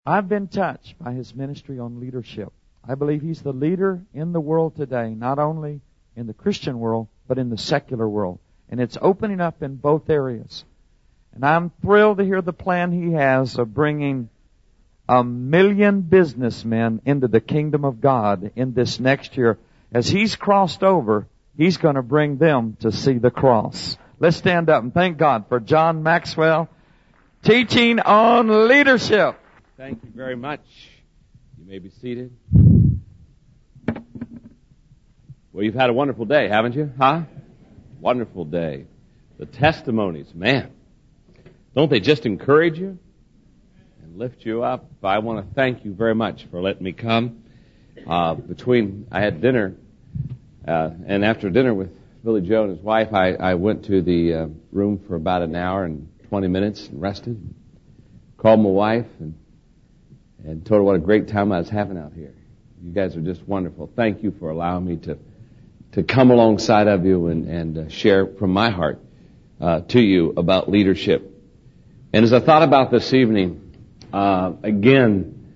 I've been touched by his ministry on leadership. I believe he's the leader in the world today, not only in the Christian world, but in the secular world. And it's opening up in both areas. And I'm thrilled to hear the plan he has of bringing 1 million businessmen into the kingdom of God in this next year. As he's crossed over, he's going to bring them to see the cross. Let's stand up and thank God for John Maxwell teaching on leadership. Thank you very much. You may be seated. Well, you've had a wonderful day, haven't you? Huh? Wonderful day. The testimonies, man. Don't they just encourage you and lift you up? I want to thank you very much for letting me come. I had dinner, and after dinner with Billy Joe and his wife, I went to the room for about an hour and 20 minutes and rested. Called my wife and told her what a great time I was having out here. You guys are just wonderful. Thank you for allowing me to come alongside of you and share from my heart to you about leadership. And as I thought about this evening, again,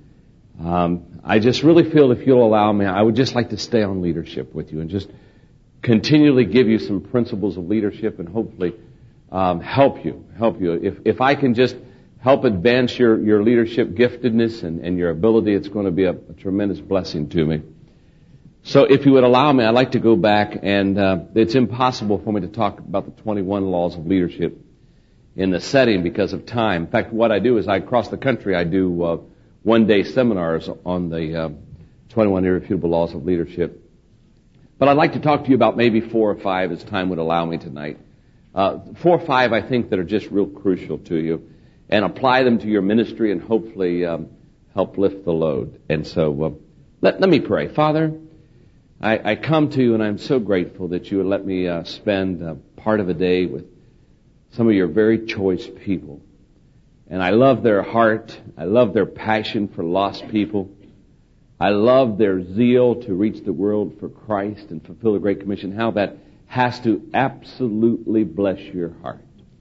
I just really feel if you'll allow me, I would just like to stay on leadership with you and just continually give you some principles of leadership and hopefully help you. If I can just help advance your leadership giftedness and your ability, it's going to be a tremendous blessing to me. So if you would allow me, I'd like to go back, and it's impossible for me to talk about the 21 laws of leadership in the setting because of time. In fact, what I do is I cross the country, I do one-day seminars on the 21 irrefutable laws of leadership. But I'd like to talk to you about maybe 4 or 5 as time would allow me tonight. 4 or 5 I think that are just real crucial to you, and apply them to your ministry and hopefully help lift the load. And so let me pray. Father, I come to you and I'm so grateful that you would let me spend part of a day with some of your very choice people. And I love their heart. I love their passion for lost people. I love their zeal to reach the world for Christ and fulfill the Great Commission, how that has to absolutely bless your heart.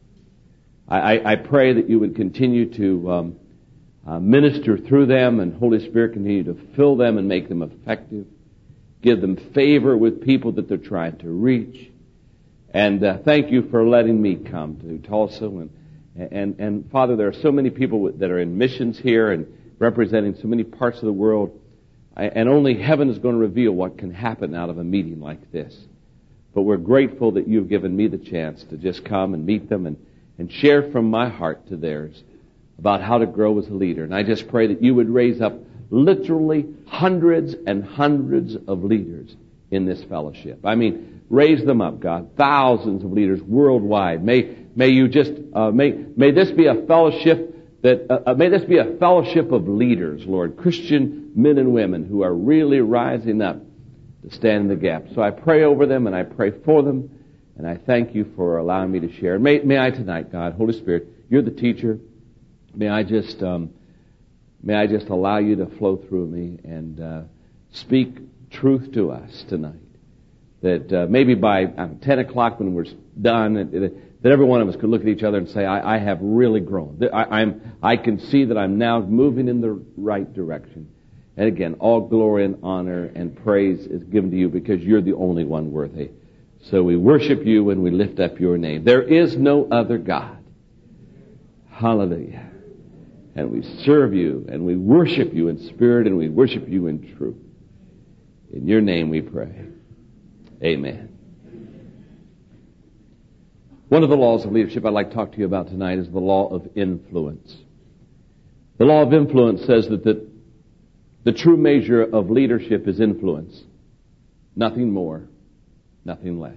I pray that you would continue to minister through them, and Holy Spirit continue to fill them and make them effective. Give them favor with people that they're trying to reach. And thank you for letting me come to Tulsa. And Father, there are so many people that are in missions here and representing so many parts of the world. And only heaven is going to reveal what can happen out of a meeting like this. But we're grateful that you've given me the chance to just come and meet them and share from my heart to theirs about how to grow as a leader. And I just pray that you would raise up literally hundreds and hundreds of leaders in this fellowship. I mean, raise them up, God. Thousands of leaders worldwide. May you just may this be a fellowship may this be a fellowship of leaders, Lord, Christian men and women who are really rising up to stand in the gap. So I pray over them and I pray for them. And I thank you for allowing me to share. May I tonight, God, Holy Spirit, you're the teacher. May I just allow you to flow through me and speak truth to us tonight. That maybe by 10 o'clock when we're done, that every one of us could look at each other and say, I have really grown. I can see that I'm now moving in the right direction. And again, all glory and honor and praise is given to you because you're the only one worthy. So we worship you and we lift up your name. There is no other God. Hallelujah. And we serve you and we worship you in spirit and we worship you in truth. In your name we pray. Amen. One of the laws of leadership I'd like to talk to you about tonight is the law of influence. The law of influence says that the true measure of leadership is influence. Nothing more. Nothing less.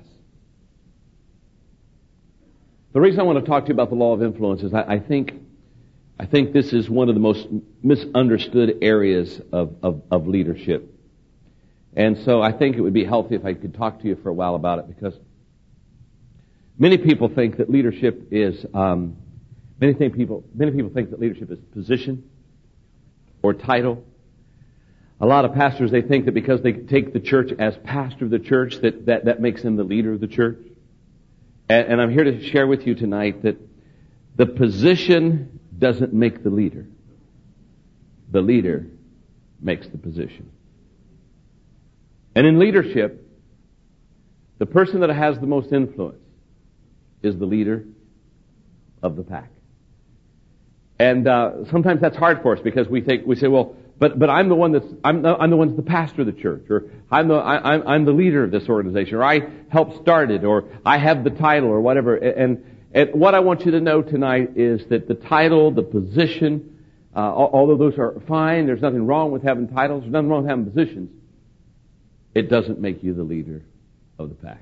The reason I want to talk to you about the law of influence is I think this is one of the most misunderstood areas of leadership. And so I think it would be healthy if I could talk to you for a while about it, because many people think that leadership is many people think that leadership is position or title. A lot of pastors, they think that because they take the church as pastor of the church, that makes them the leader of the church. And I'm here to share with you tonight that the position doesn't make the leader. the leader makes the position. And in leadership, the person that has the most influence is the leader of the pack. And sometimes that's hard for us because we say, well, but I'm the one I'm the one that's the pastor of the church, or I'm the leader of this organization, or I helped start it, or I have the title, or whatever. And what I want you to know tonight is that the title, the position, although those are fine, there's nothing wrong with having titles, there's nothing wrong with having positions, it doesn't make you the leader of the pack.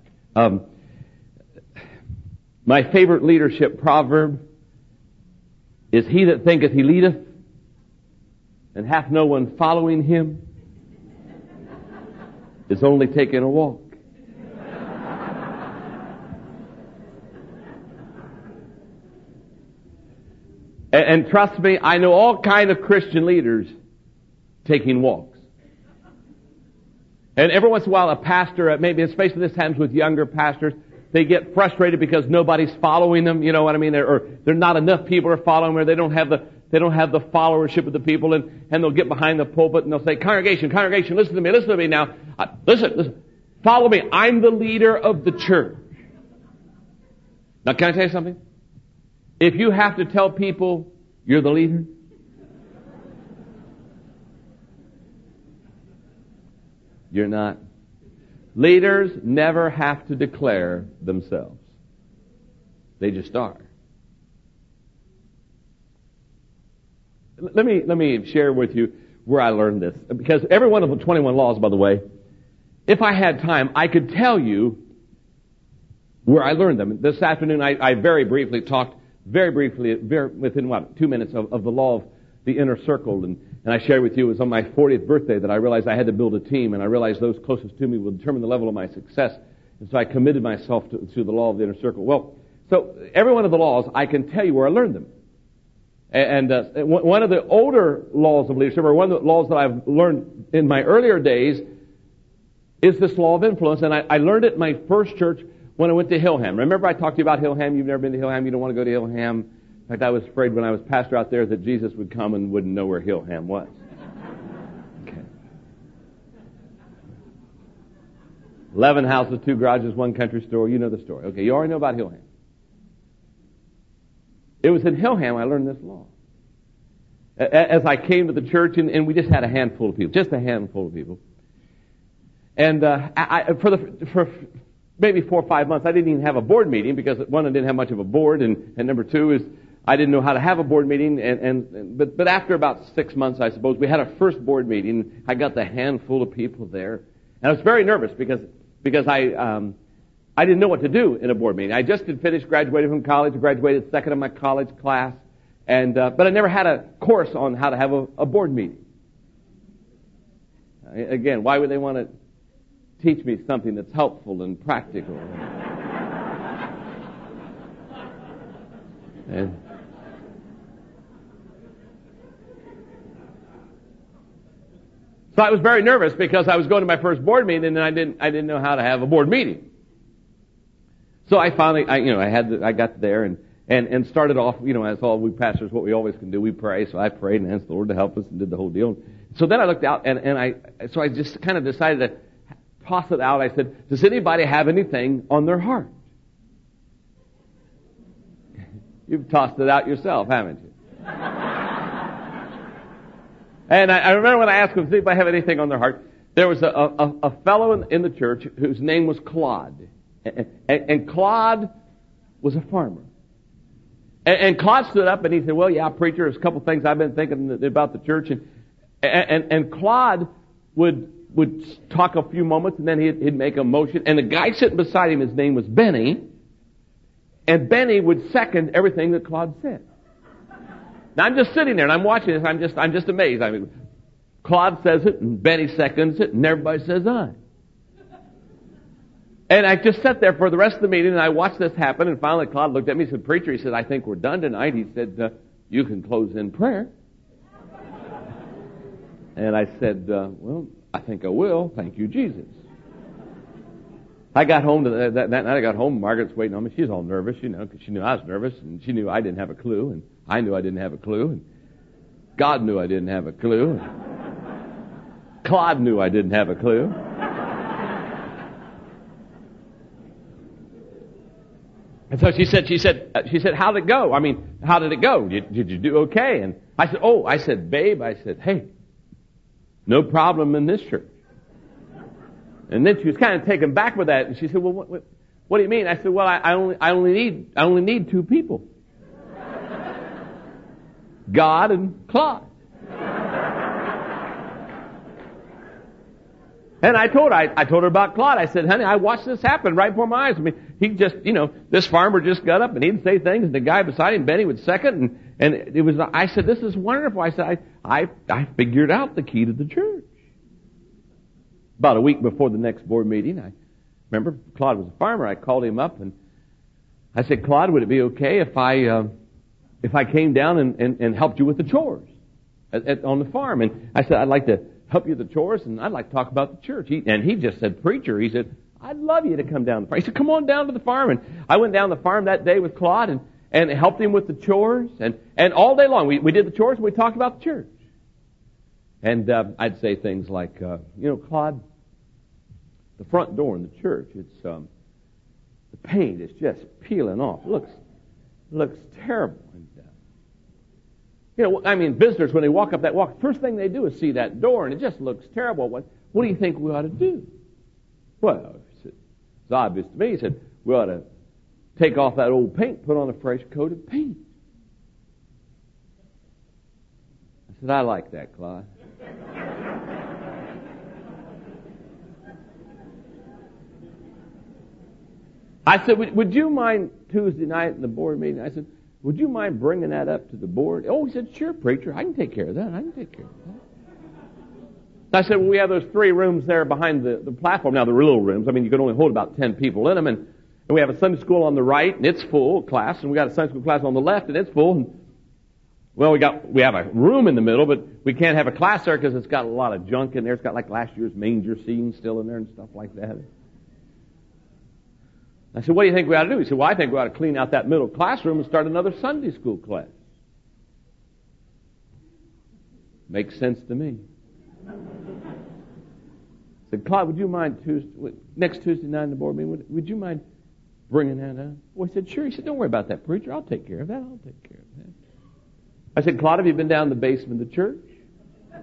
My favorite leadership proverb is, he that thinketh he leadeth, and hath no one following him, is only taking a walk. And trust me, I know all kind of Christian leaders taking walks. And every once in a while, a pastor, maybe especially this happens with younger pastors, they get frustrated because nobody's following them. You know what I mean? Or not enough people are following them, or they don't have the followership of the people, and they'll get behind the pulpit and they'll say, congregation, listen to me now. Listen, follow me. I'm the leader of the church. Now, can I tell you something? If you have to tell people you're the leader, you're not. Leaders never have to declare themselves. They just are. Let me share with you where I learned this. Because every one of the 21 laws, by the way, if I had time, I could tell you where I learned them. This afternoon, I very briefly talked, within 2 minutes of the law of the inner circle. And I shared with you, it was on my 40th birthday that I realized I had to build a team, and I realized those closest to me would determine the level of my success. And so I committed myself to the law of the inner circle. Well, so every one of the laws, I can tell you where I learned them. And one of the older laws of leadership, or one of the laws that I've learned in my earlier days, is this law of influence. And I learned it in my first church when I went to Hillham. Remember I talked to you about Hillham? You've never been to Hillham. You don't want to go to Hillham. In fact, I was afraid when I was pastor out there that Jesus would come and wouldn't know where Hillham was. Okay. 11 houses, 2 garages, 1 country store. You know the story. Okay, you already know about Hillham. It was in Hillham I learned this law. As I came to the church, and we just had a handful of people, just a handful of people. And for maybe 4 or 5 months, I didn't even have a board meeting because, one, I didn't have much of a board, and number 2 is I didn't know how to have a board meeting. But after about 6 months, I suppose, we had our first board meeting. I got the handful of people there, and I was very nervous because I didn't know what to do in a board meeting. I just had finished graduating from college, graduated second in my college class, but I never had a course on how to have a board meeting. Again, why would they want to teach me something that's helpful and practical? And so I was very nervous because I was going to my first board meeting and I didn't know how to have a board meeting. So I finally, I got there and started off, as all we pastors, what we always can do, we pray. So I prayed and asked the Lord to help us and did the whole deal. So then I looked out and I just kind of decided to toss it out. I said, does anybody have anything on their heart? You've tossed it out yourself, haven't you? And I remember when I asked them, does anybody have anything on their heart? There was a fellow in the church whose name was Claude. And Claude was a farmer. And Claude stood up and he said, well, yeah, preacher, there's a couple things I've been thinking about the church. And Claude would talk a few moments and then he'd make a motion. And the guy sitting beside him, his name was Benny. And Benny would second everything that Claude said. Now I'm just sitting there and I'm watching this. I'm just amazed. I mean, Claude says it and Benny seconds it and everybody says aye. And I just sat there for the rest of the meeting and I watched this happen, and finally Claude looked at me and said, preacher, he said, I think we're done tonight. He said, you can close in prayer. And I said, well, I think I will. Thank you, Jesus. I got home that night. I got home. Margaret's waiting on me. She's all nervous, because she knew I was nervous, and she knew I didn't have a clue, and I knew I didn't have a clue. God knew I didn't have a clue. Claude knew I didn't have a clue. And so she said, how'd it go? I mean, how did it go? Did you do okay? And I said, babe, hey, no problem in this church. And then she was kind of taken back with that, and she said, well, what do you mean? I said, well, I only need two people. God and Claude. And I told her about Claude. I said, honey, I watched this happen right before my eyes. I mean, he just, this farmer just got up and he'd say things, and the guy beside him, Benny, would second, and it was, I said, this is wonderful. I said, I figured out the key to the church. About a week before the next board meeting, I remember Claude was a farmer. I called him up and I said, Claude, would it be okay if I came down and helped you with the chores on the farm? And I said, I'd like to help you with the chores, and I'd like to talk about the church. He just said, preacher, he said, I'd love you to come down to the farm. He said, come on down to the farm. And I went down to the farm that day with Claude and helped him with the chores. And all day long, we did the chores and we talked about the church. And I'd say things like, Claude, the front door in the church, it's the paint is just peeling off. It looks terrible. And, visitors, when they walk up that walk, first thing they do is see that door, and it just looks terrible. What do you think we ought to do? Well, it's obvious to me. He said, we ought to take off that old paint, put on a fresh coat of paint. I said, I like that, Claude. I said, would you mind Tuesday night in the board meeting? I said, would you mind bringing that up to the board? Oh, he said, sure, preacher, I can take care of that. I said, well, we have those 3 rooms there behind the platform. Now, they're little rooms. You can only hold about 10 people in them. And we have a Sunday school on the right, and it's full class. And we got a Sunday school class on the left, and it's full. And, well, we have a room in the middle, but we can't have a class there because it's got a lot of junk in there. It's got like last year's manger scene still in there and stuff like that. I said, what do you think we ought to do? He said, well, I think we ought to clean out that middle classroom and start another Sunday school class. Makes sense to me. I said, Claude, would you mind next Tuesday night in the board meeting, would you mind bringing that up? Well, he said, sure. He said, don't worry about that, preacher. I'll take care of that. I said, Claude, have you been down in the basement of the church? I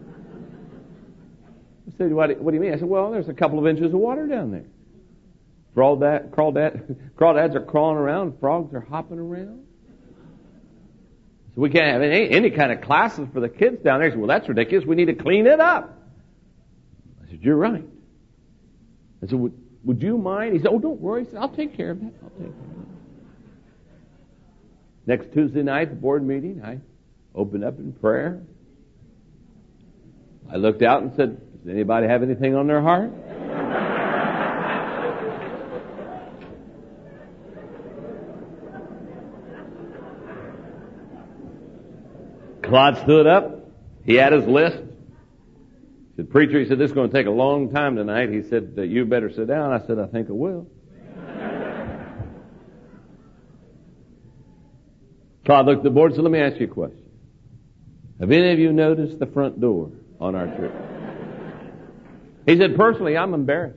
said, what do you mean? I said, well, there's a couple of inches of water down there. Crawdads are crawling around. Frogs are hopping around. So we can't have any kind of classes for the kids down there. He said, well, that's ridiculous. We need to clean it up. I said, you're right. I said, would you mind? He said, oh, don't worry. He said, I'll take care of that. Next Tuesday night, the board meeting, I opened up in prayer. I looked out and said, does anybody have anything on their heart? Claude stood up. He had his list. He said, preacher, he said, this is going to take a long time tonight. He said, you better sit down. I said, I think I will. Claude looked at the board and said, let me ask you a question. Have any of you noticed the front door on our church? He said, personally, I'm embarrassed.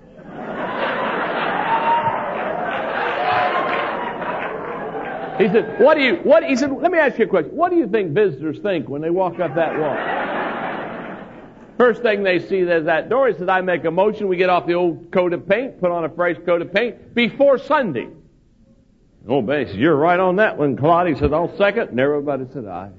He said, he said, let me ask you a question. What do you think visitors think when they walk up that wall? First thing they see is that door. He said, I make a motion, we get off the old coat of paint, put on a fresh coat of paint before Sunday. Oh, Ben, he said, you're right on that one, Claude. He said, I'll second. And everybody said, aye.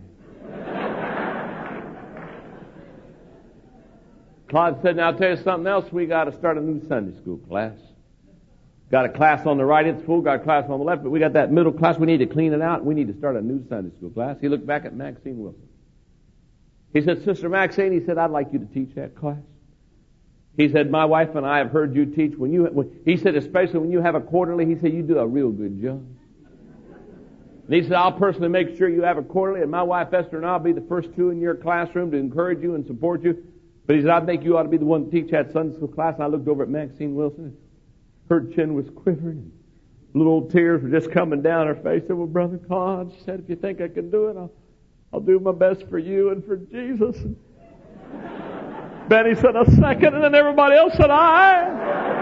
Claude said, now I'll tell you something else. We got to start a new Sunday school class. Got a class on the right, it's full. Got a class on the left, but we got that middle class. We need to clean it out. We need to start a new Sunday school class. He looked back at Maxine Wilson. He said, Sister Maxine, he said, I'd like you to teach that class. He said, my wife and I have heard you teach. He said, especially when you have a quarterly, he said, you do a real good job. And he said, I'll personally make sure you have a quarterly, and my wife Esther and I'll be the first 2 in your classroom to encourage you and support you. But he said, I think you ought to be the one to teach that Sunday school class. And I looked over at Maxine Wilson. Her chin was quivering. Little tears were just coming down her face. I said, well, Brother Claude, she said, if you think I can do it, I'll do my best for you and for Jesus. And Benny said a second, and then everybody else said aye.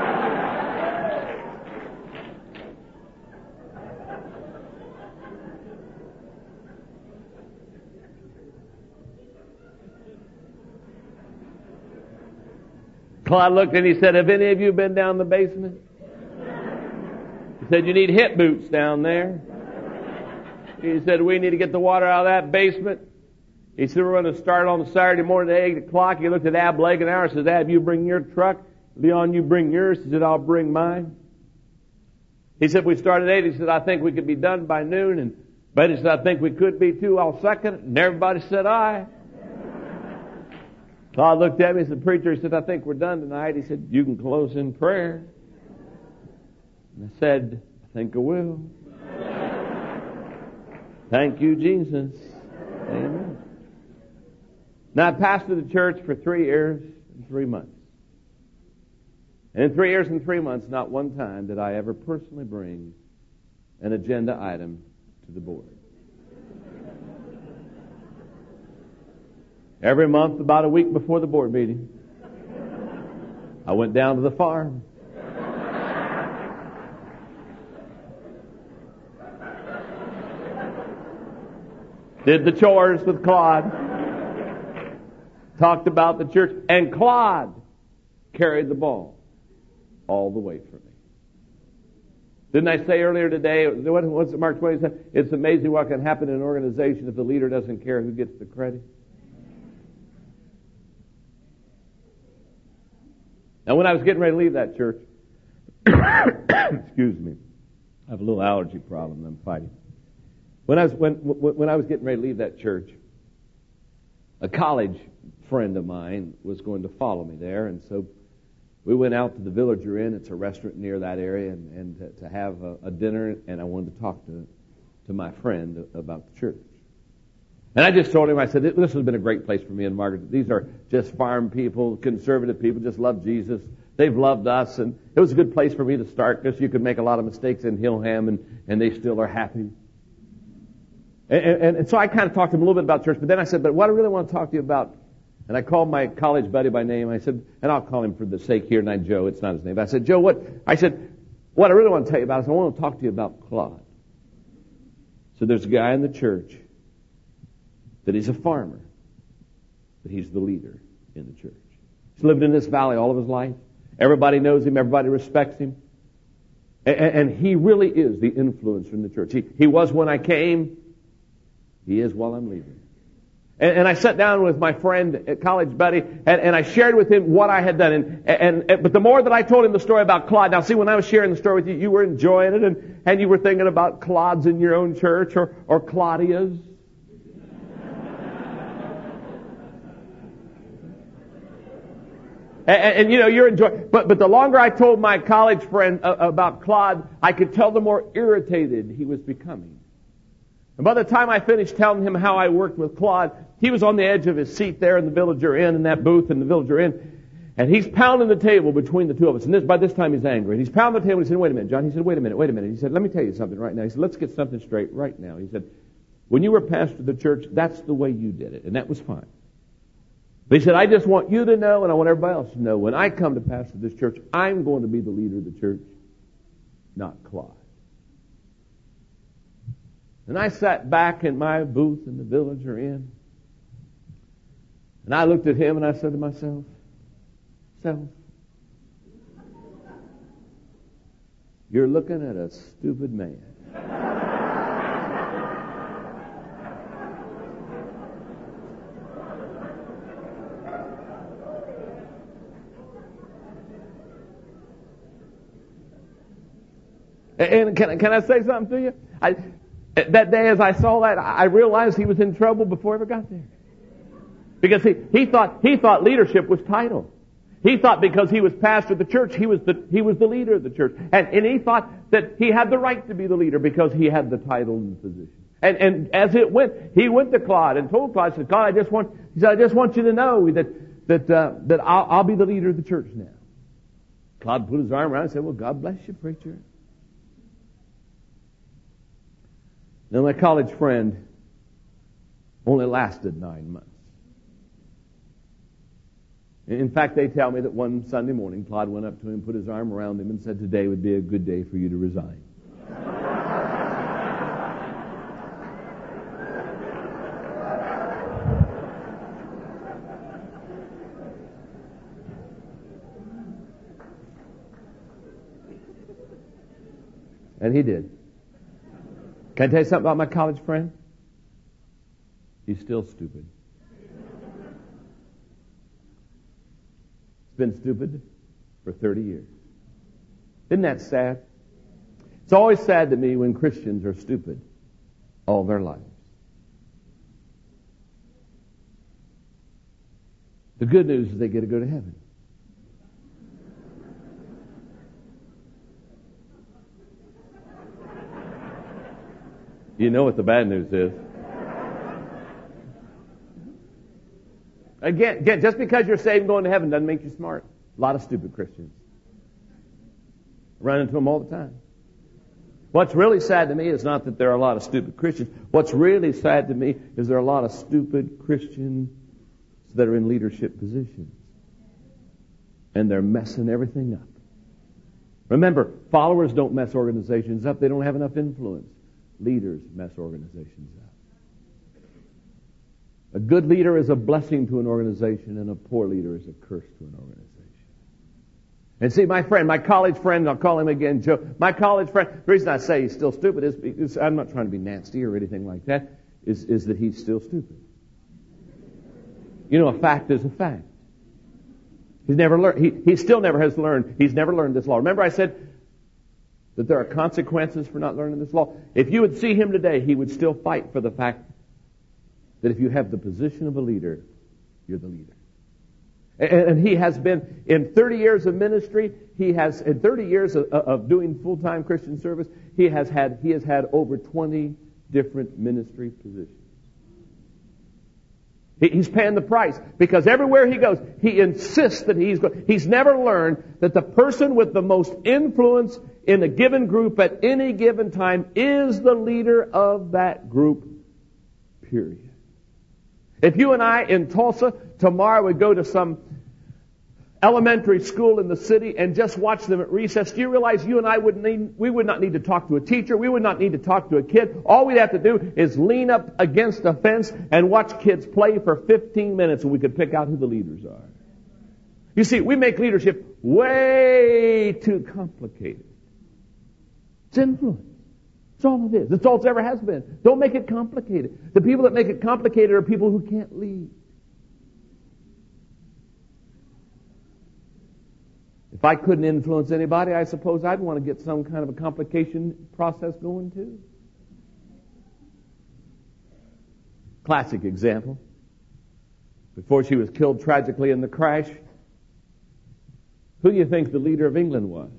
Claude looked and he said, have any of you been down the basement? He said, you need hip boots down there. He said, we need to get the water out of that basement. He said, we're going to start on Saturday morning at 8 o'clock. He looked at Ab Legenauer and said, Ab, you bring your truck. Leon, you bring yours. He said, I'll bring mine. He said, we start at 8. He said, I think we could be done by noon. And Betty said, I think we could be too. I'll second it. And everybody said aye. Claude looked at me and said, preacher, he said, I think we're done tonight. He said, you can close in prayer. And I said, I think I will. Thank you, Jesus. Amen. Now, I pastored the church for 3 years and 3 months. And in 3 years and 3 months, not one time did I ever personally bring an agenda item to the board. Every month, about a week before the board meeting, I went down to the farm. Did the chores with Claude. Talked about the church. And Claude carried the ball all the way for me. Didn't I say earlier today, what's Mark Twain said? It's amazing what can happen in an organization if the leader doesn't care who gets the credit. Now, when I was getting ready to leave that church, excuse me, I have a little allergy problem I'm fighting. When I was getting ready to leave that church, a college friend of mine was going to follow me there, and so we went out to the Villager Inn. It's a restaurant near that area, and to have a dinner, and I wanted to talk to my friend about the church. And I just told him, I said, this has been a great place for me and Margaret. These are just farm people, conservative people, just love Jesus. They've loved us, and it was a good place for me to start because you could make a lot of mistakes in Hillham, and they still are happy. And so I kind of talked to him a little bit about church, but then I said, but what I really want to talk to you about, and I called my college buddy by name, I said, and I'll call him for the sake here, not Joe, it's not his name. But I said, Joe, what I really want to tell you about is I want to talk to you about Claude. So there's a guy in the church that he's a farmer, but he's the leader in the church. He's lived in this valley all of his life. Everybody knows him, everybody respects him. And he really is the influencer in the church. He was when I came. He is while I'm leaving. And I sat down with my friend, college buddy, and I shared with him what I had done. But the more that I told him the story about Claude, now see, when I was sharing the story with you, you were enjoying it, and you were thinking about Claude's in your own church, or Claudia's. And you know, you're enjoying, but the longer I told my college friend about Claude, I could tell the more irritated he was becoming. And by the time I finished telling him how I worked with Claude, he was on the edge of his seat there in the Villager Inn, in that booth in the Villager Inn, and he's pounding the table between the two of us. And by this time he's angry. And he's pounding the table and he said, wait a minute, John. He said, wait a minute. He said, let me tell you something right now. He said, let's get something straight right now. He said, when you were pastor of the church, that's the way you did it, and that was fine. But he said, I just want you to know, and I want everybody else to know, when I come to pastor this church, I'm going to be the leader of the church, not Claude. And I sat back in my booth in the Villager Inn, and I looked at him and I said to myself, you're looking at a stupid man. And can I say something to you? That day as I saw that, I realized he was in trouble before I ever got there. Because he thought leadership was title. He thought because he was pastor of the church, he was the leader of the church. And he thought that he had the right to be the leader because he had the title and the position. And as it went, he went to Claude and told Claude, said, Claude, I just want you to know that I'll be the leader of the church now. Claude put his arm around and said, well, God bless you, preacher. Now, my college friend only lasted 9 months. In fact, they tell me that one Sunday morning, Claude went up to him, put his arm around him, and said, "Today would be a good day for you to resign." And he did. Can I tell you something about my college friend? He's still stupid. He's been stupid for 30 years. Isn't that sad? It's always sad to me when Christians are stupid all their lives. The good news is they get to go to heaven. You know what the bad news is. Again, just because you're saved and going to heaven doesn't make you smart. A lot of stupid Christians. I run into them all the time. What's really sad to me is not that there are a lot of stupid Christians. What's really sad to me is there are a lot of stupid Christians that are in leadership positions. And they're messing everything up. Remember, followers don't mess organizations up. They don't have enough influence. Leaders mess organizations up. A good leader is a blessing to an organization, and a poor leader is a curse to an organization. And see, my friend, my college friend, I'll call him again Joe, my college friend, the reason I say he's still stupid is I'm not trying to be nasty or anything like that, is that he's still stupid. You know, a fact is a fact. He's never learned, he still never has learned, he's never learned this law. Remember I said that there are consequences for not learning this law? If you would see him today, he would still fight for the fact that if you have the position of a leader, you're the leader. And he has been, in 30 years of ministry, in 30 years of doing full-time Christian service, he has had over 20 different ministry positions. He's paying the price because everywhere he goes, he insists that he's never learned that the person with the most influence in a given group at any given time is the leader of that group, period. If you and I in Tulsa tomorrow would go to some elementary school in the city and just watch them at recess, do you realize you and I we would not need to talk to a teacher, we would not need to talk to a kid. All we'd have to do is lean up against a fence and watch kids play for 15 minutes and we could pick out who the leaders are. You see, we make leadership way too complicated. It's influence. That's all it is. That's all it ever has been. Don't make it complicated. The people that make it complicated are people who can't lead. If I couldn't influence anybody, I suppose I'd want to get some kind of a complication process going too. Classic example. Before she was killed tragically in the crash, who do you think the leader of England was?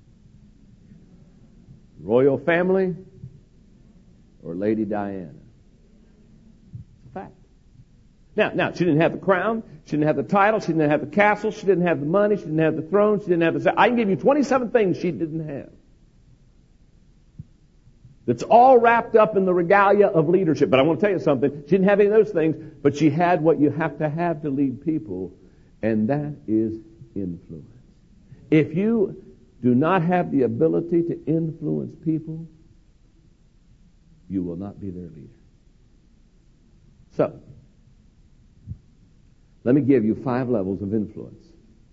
Royal family or Lady Diana? It's a fact. Now, she didn't have the crown, she didn't have the title, she didn't have the castle, she didn't have the money, she didn't have the throne, she didn't have the... I can give you 27 things she didn't have. That's all wrapped up in the regalia of leadership. But I want to tell you something, she didn't have any of those things, but she had what you have to lead people, and that is influence. If you do not have the ability to influence people, you will not be their leader. So, let me give you 5 levels of influence.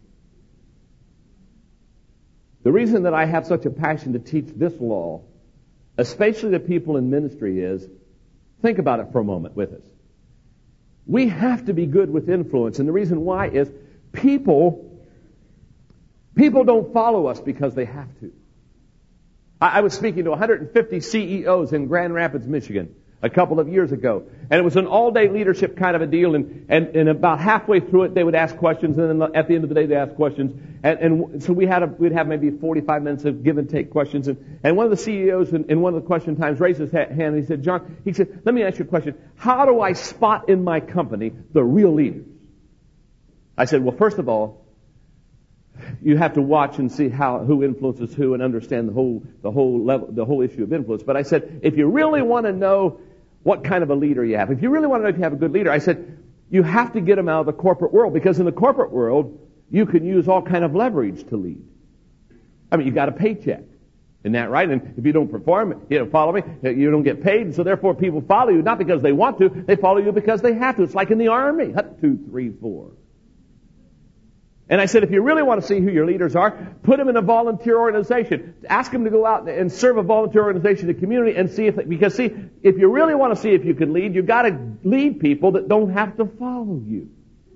The reason that I have such a passion to teach this law, especially to people in ministry, is, think about it for a moment with us. We have to be good with influence, and the reason why is people don't follow us because they have to. I was speaking to 150 CEOs in Grand Rapids, Michigan, a couple of years ago. And it was an all-day leadership kind of a deal, and about halfway through it, they would ask questions, and then at the end of the day, they asked questions. And so we'd have maybe 45 minutes of give and take questions. And one of the CEOs in one of the question times raised his hand, and he said, John, let me ask you a question. How do I spot in my company the real leaders? I said, well, first of all, you have to watch and see who influences who and understand the whole issue of influence. But I said, if you really want to know what kind of a leader you have. If you really want to know if you have a good leader, I said, you have to get them out of the corporate world, because in the corporate world, you can use all kind of leverage to lead. I mean, you got a paycheck. Isn't that right? And if you don't perform, follow me, you don't get paid, and so therefore people follow you, not because they want to, they follow you because they have to. It's like in the army. 2, 3, 4. And I said, if you really want to see who your leaders are, put them in a volunteer organization. Ask them to go out and serve a volunteer organization in the community and see because if you really want to see if you can lead, you've got to lead people that don't have to follow you.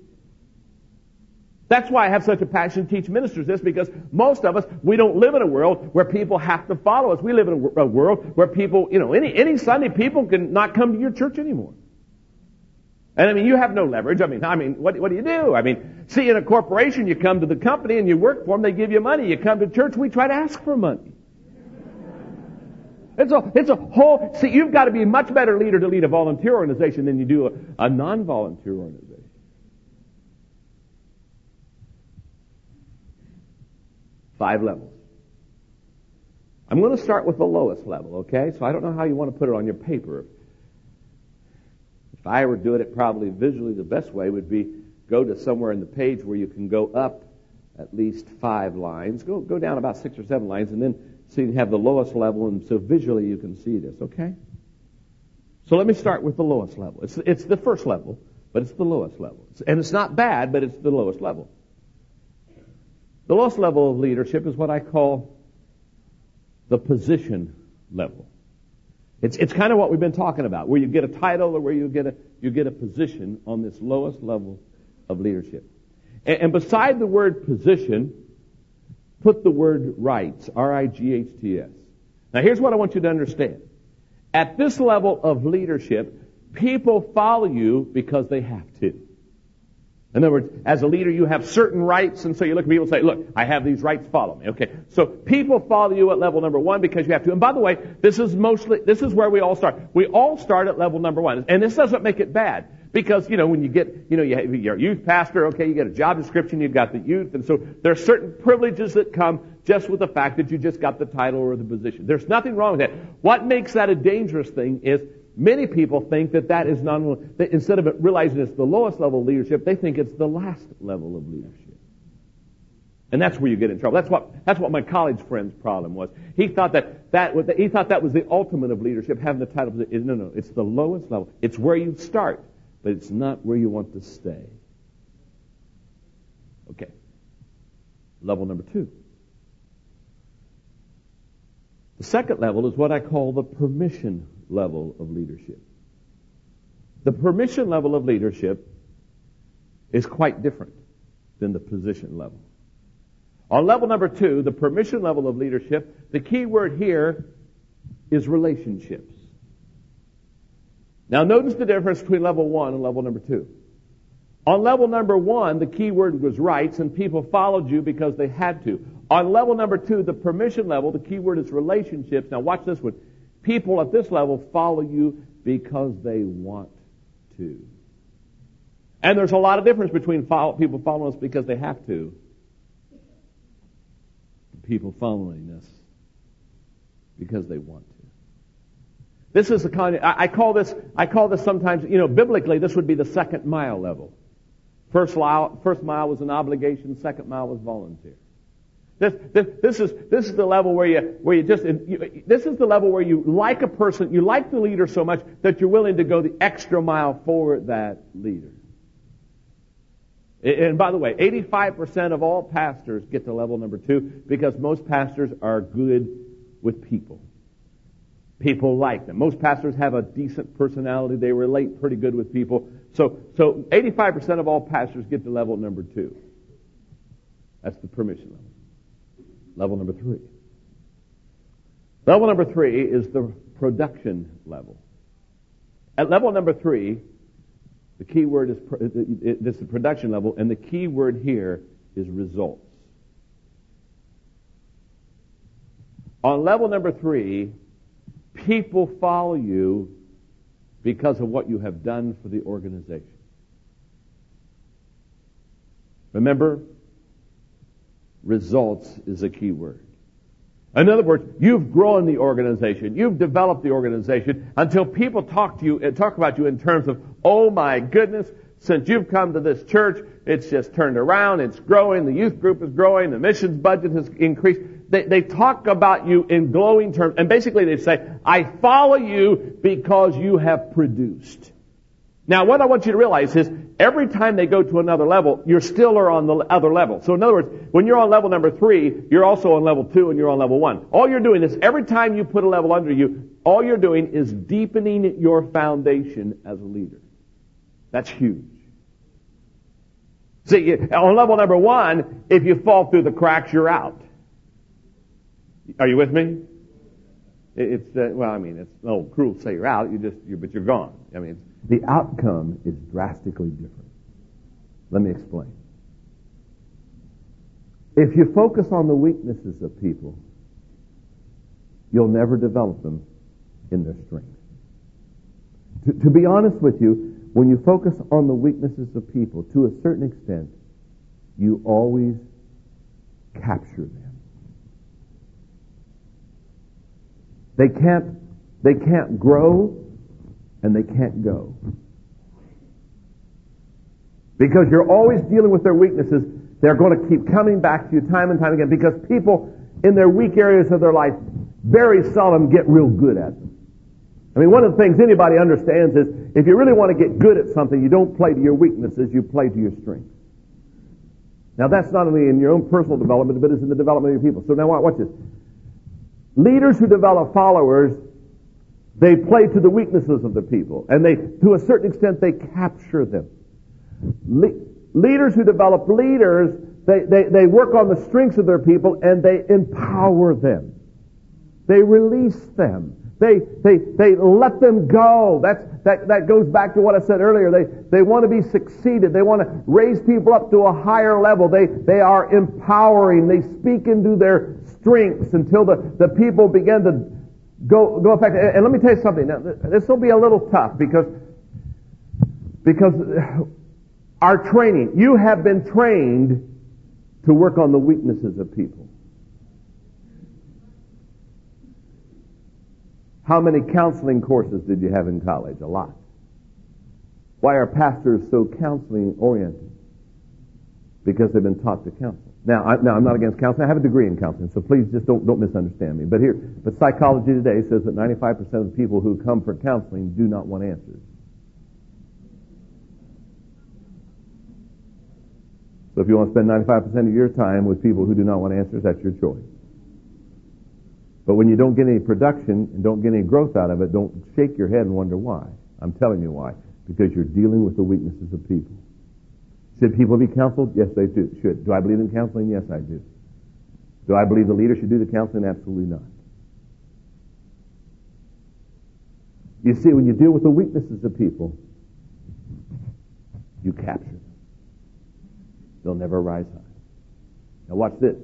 That's why I have such a passion to teach ministers this, because most of us, we don't live in a world where people have to follow us. We live in a world where people, any Sunday people can not come to your church anymore. And I mean, you have no leverage. I mean, what do you do? I mean, see, in a corporation, you come to the company and you work for them, they give you money. You come to church, we try to ask for money. It's a whole, see, you've got to be a much better leader to lead a volunteer organization than you do a non-volunteer organization. Five levels. I'm going to start with the lowest level, okay? So I don't know how you want to put it on your paper. If I were doing it probably visually, the best way would be go to somewhere in the page where you can go up at least 5 lines. Go down about 6 or 7 lines, and then so you have the lowest level, and so visually you can see this, okay? So let me start with the lowest level. It's the first level, but it's the lowest level. And it's not bad, but it's the lowest level. The lowest level of leadership is what I call the position level. It's kind of what we've been talking about, where you get a title or where you get a position on this lowest level of leadership. And beside the word position, put the word rights, R-I-G-H-T-S. Now here's what I want you to understand. At this level of leadership, people follow you because they have to. In other words, as a leader, you have certain rights, and so you look at people and say, look, I have these rights, follow me. Okay, so people follow you at level number 1 because you have to. And by the way, this is where we all start. We all start at level number 1. And this doesn't make it bad. Because, when you get, you have your youth pastor, okay, you get a job description, you've got the youth, and so there are certain privileges that come just with the fact that you just got the title or the position. There's nothing wrong with that. What makes that a dangerous thing is many people think that is that instead of realizing it's the lowest level of leadership, they think it's the last level of leadership. And that's where you get in trouble. That's what my college friend's problem was. He thought that was the ultimate of leadership, having the title. No, it's the lowest level. It's where you start, but it's not where you want to stay. Okay. Level number 2. The second level is what I call the permission level of leadership. The permission level of leadership is quite different than the position level. On level number 2, the permission level of leadership, the key word here is relationships. Now notice the difference between level 1 and level number 2. On level number 1, the key word was rights, and people followed you because they had to. On level number 2, the permission level, the key word is relationships. Now watch this one. People at this level follow you because they want to. And there's a lot of difference between people following us because they have to, and people following us because they want to. This is the kind of, I call this sometimes, biblically, this would be the second mile level. First mile was an obligation, second mile was volunteer. This is the level where this is the level where you like a person, you like the leader so much that you're willing to go the extra mile for that leader. And by the way, 85% of all pastors get to level number 2 because most pastors are good with people. People like them. Most pastors have a decent personality. They relate pretty good with people. So 85% of all pastors get to level number 2. That's the permission level. Level number 3. Level number 3 is the production level. At level number 3, the key word is the production level, and the key word here is results. On level number 3, people follow you because of what you have done for the organization. Remember, results is a key word. In other words, you've grown the organization. You've developed the organization until people talk about you in terms of, oh my goodness, since you've come to this church, it's just turned around, it's growing, the youth group is growing, the missions budget has increased. They talk about you in glowing terms, and basically they say, I follow you because you have produced. Now, what I want you to realize is, every time they go to another level, you still are on the other level. So in other words, when you're on level number 3, you're also on level 2 and you're on level 1. All you're doing is, every time you put a level under you, all you're doing is deepening your foundation as a leader. That's huge. See, on level number 1, if you fall through the cracks, you're out. Are you with me? It's no cruel to say you're out. But you're gone. I mean, the outcome is drastically different. Let me explain. If you focus on the weaknesses of people, you'll never develop them in their strength. To be honest with you, when you focus on the weaknesses of people, to a certain extent, you always capture them. They can't grow, and they can't go. Because you're always dealing with their weaknesses, they're going to keep coming back to you time and time again, because people in their weak areas of their life very seldom get real good at them. I mean, one of the things anybody understands is, if you really want to get good at something, you don't play to your weaknesses, you play to your strengths. Now, that's not only in your own personal development, but it's in the development of your people. So now watch this. Leaders who develop followers, they play to the weaknesses of the people, and to a certain extent, they capture them. Leaders who develop leaders, they work on the strengths of their people, and they empower them. They release them. They let them go. That goes back to what I said earlier. They want to be succeeded. They want to raise people up to a higher level. They are empowering. They speak into their strengths until the people begin to go effective. And let me tell you something. Now, this will be a little tough because our training, you have been trained to work on the weaknesses of people. How many counseling courses did you have in college? A lot. Why are pastors so counseling oriented? Because they've been taught to counsel. Now, I'm not against counseling. I have a degree in counseling, so please just don't misunderstand me. But psychology today says that 95% of the people who come for counseling do not want answers. So if you want to spend 95% of your time with people who do not want answers, that's your choice. But when you don't get any production and don't get any growth out of it, don't shake your head and wonder why. I'm telling you why. Because you're dealing with the weaknesses of people. Should people be counseled? Yes, they should. Do I believe in counseling? Yes, I do. Do I believe the leader should do the counseling? Absolutely not. You see, when you deal with the weaknesses of people, you capture them. They'll never rise high. Now watch this.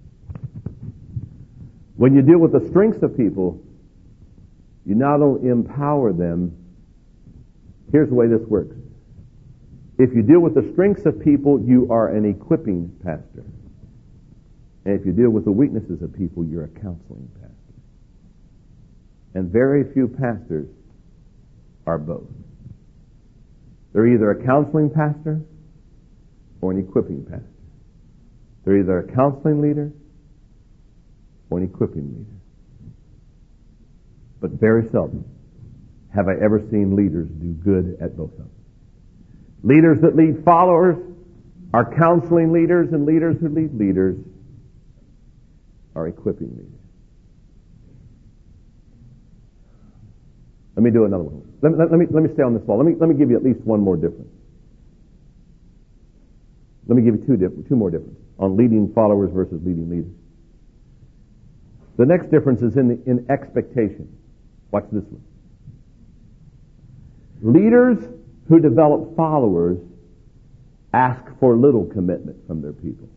When you deal with the strengths of people, you not only empower them. Here's the way this works. If you deal with the strengths of people, you are an equipping pastor. And if you deal with the weaknesses of people, you're a counseling pastor. And very few pastors are both. They're either a counseling pastor or an equipping pastor. They're either a counseling leader or an equipping leader. But very seldom have I ever seen leaders do good at both of them. Leaders that lead followers are counseling leaders, and leaders who lead leaders are equipping leaders. Let me do another one. Let me stay on this ball. Let me give you at least one more difference. Let me give you two more differences on leading followers versus leading leaders. The next difference is in expectation. Watch this one. Leaders who develop followers ask for little commitment from their people.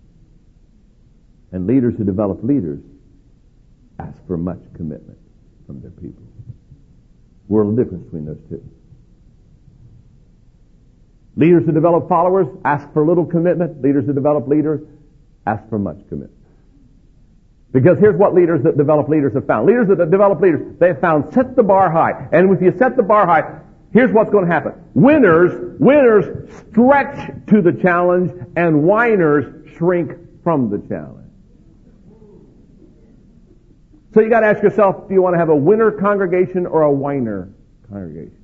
And leaders who develop leaders ask for much commitment from their people. World difference between those two. Leaders who develop followers ask for little commitment. Leaders who develop leaders ask for much commitment. Because here's what leaders that develop leaders have found. Leaders that develop leaders, they have found set the bar high. And if you set the bar high, here's what's going to happen. Winners stretch to the challenge, and whiners shrink from the challenge. So you got to ask yourself, do you want to have a winner congregation or a whiner congregation?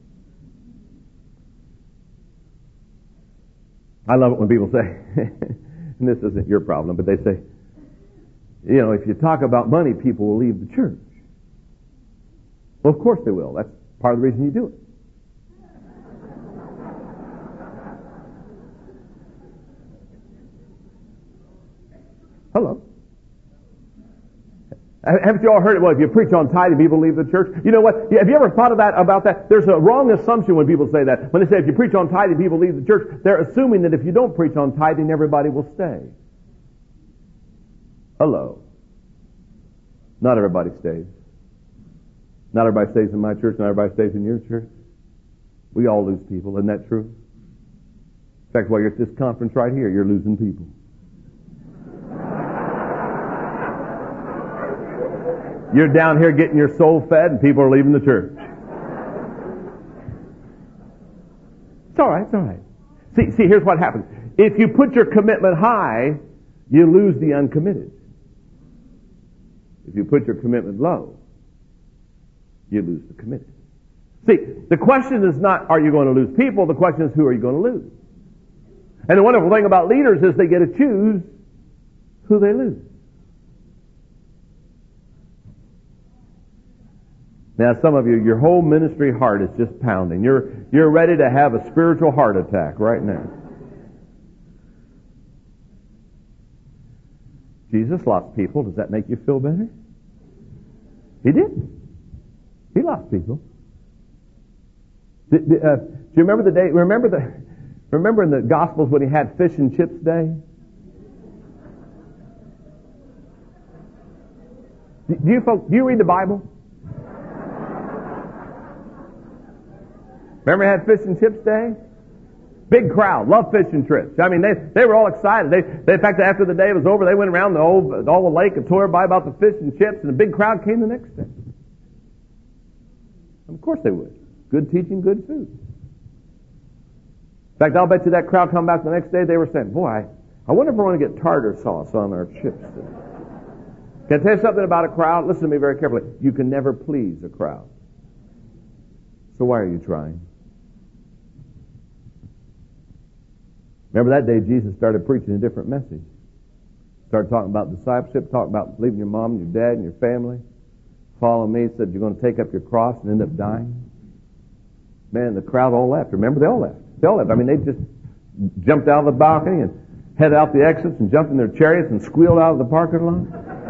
I love it when people say, and this isn't your problem, but they say, you know, if you talk about money, people will leave the church. Well, of course they will. That's part of the reason you do it. Hello. Haven't you all heard it? Well, if you preach on tithing, people leave the church. You know what? Have you ever thought about that? There's a wrong assumption when people say that. When they say if you preach on tithing, people leave the church, they're assuming that if you don't preach on tithing, everybody will stay. Hello. Not everybody stays. Not everybody stays in my church. Not everybody stays in your church. We all lose people. Isn't that true? In fact, while you're at this conference right here, you're losing people. You're down here getting your soul fed, and people are leaving the church. It's all right. It's all right. See, here's what happens. If you put your commitment high, you lose the uncommitted. If you put your commitment low, you lose the committed. See, the question is not, are you going to lose people? The question is, who are you going to lose? And the wonderful thing about leaders is they get to choose who they lose. Now, some of you, your whole ministry heart is just pounding. You're ready to have a spiritual heart attack right now. Jesus lost people. Does that make you feel better? He did. He lost people. Do you remember the day? Remember in the Gospels when he had fish and chips day? Do you read the Bible? Remember he had fish and chips day? Big crowd, loved fish and chips. I mean, they were all excited. They in fact, after the day was over, they went around all the lake and told everybody about the fish and chips, and a big crowd came the next day. And of course they would. Good teaching, good food. In fact, I'll bet you that crowd come back the next day, they were saying, boy, I wonder if we're going to get tartar sauce on our chips today. Can I tell you something about a crowd? Listen to me very carefully. You can never please a crowd. So why are you trying? Remember that day Jesus started preaching a different message. Started talking about discipleship, talking about leaving your mom and your dad and your family. Follow me. He said you're going to take up your cross and end up dying. Man, the crowd all left. Remember, they all left. They all left. I mean, they just jumped out of the balcony and headed out the exits and jumped in their chariots and squealed out of the parking lot.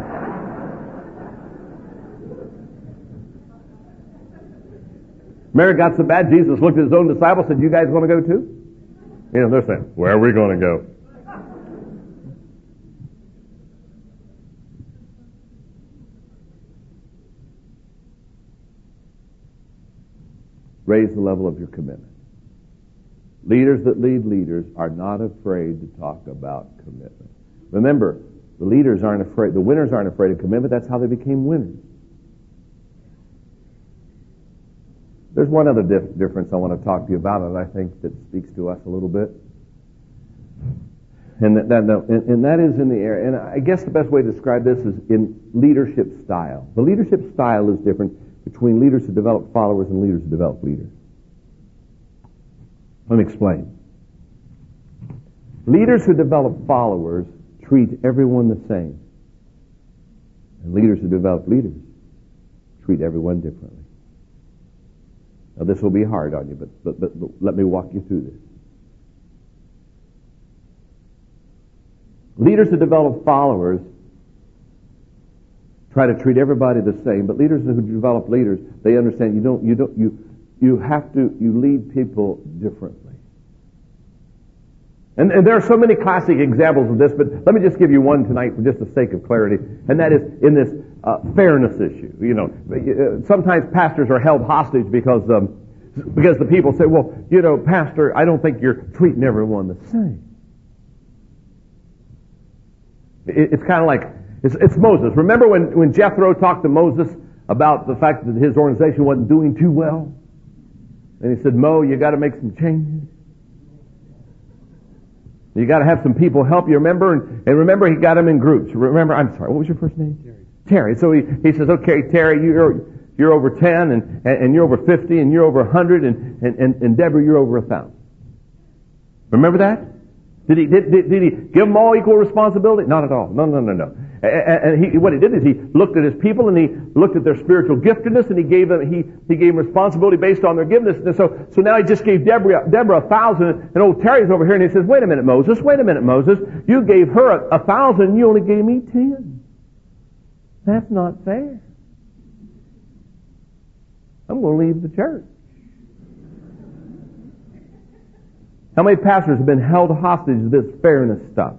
Mary got so bad, Jesus looked at his own disciples and said, you guys want to go too? You know, they're saying, where are we going to go? Raise the level of your commitment. Leaders that lead leaders are not afraid to talk about commitment. Remember, the leaders aren't afraid, the winners aren't afraid of commitment. That's how they became winners. There's one other difference I want to talk to you about, and I think that speaks to us a little bit. And that is in the area. And I guess the best way to describe this is in leadership style. The leadership style is different between leaders who develop followers and leaders who develop leaders. Let me explain. Leaders who develop followers treat everyone the same. And leaders who develop leaders treat everyone differently. Now, this will be hard on you, but let me walk you through this. Leaders who develop followers try to treat everybody the same, but leaders who develop leaders, they understand you lead people differently. And there are so many classic examples of this, but let me just give you one tonight for just the sake of clarity, and that is in this fairness issue. You know, sometimes pastors are held hostage because the people say, well, you know, Pastor, I don't think you're treating everyone the same. It's kind of like, It's Moses. Remember when Jethro talked to Moses about the fact that his organization wasn't doing too well? And he said, Mo, you got to make some changes. You got to have some people help you. Remember, and remember, he got them in groups. Remember, I'm sorry, what was your first name? Terry. So he says, okay, Terry, you're over 10, and you're over 50, and you're over 100, and Deborah, you're over 1,000. Remember that? Did he give them all equal responsibility? Not at all. No. And what he did is he looked at his people and he looked at their spiritual giftedness and he gave them responsibility based on their giftedness. And so now he just gave Deborah 1,000, and old Terry's over here and he says, wait a minute, Moses. You gave her 1,000 and you only gave me 10. That's not fair. I'm going to leave the church. How many pastors have been held hostage to this fairness stuff?